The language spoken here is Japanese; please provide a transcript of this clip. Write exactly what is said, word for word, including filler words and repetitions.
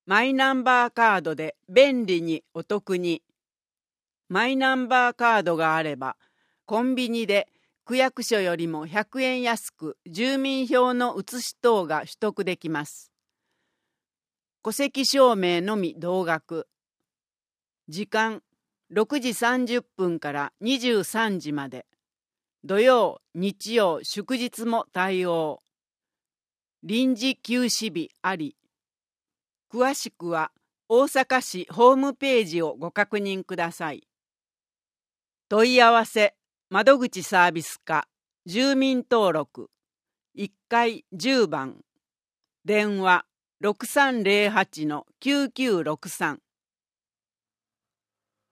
マイナンバーカードで便利にお得に。マイナンバーカードがあれば、コンビニで区役所よりもひゃくえん安く住民票の写し等が取得できます。戸籍証明のみ同額。時間ろくじさんじゅっぷんからにじゅうさんじまで。土曜、日曜、祝日も対応。臨時休止日あり。詳しくは大阪市ホームページをご確認ください。問い合わせ窓口サービス課住民登録いっかいじゅうばん電話ろくさんゼロはちのきゅうきゅうろくさん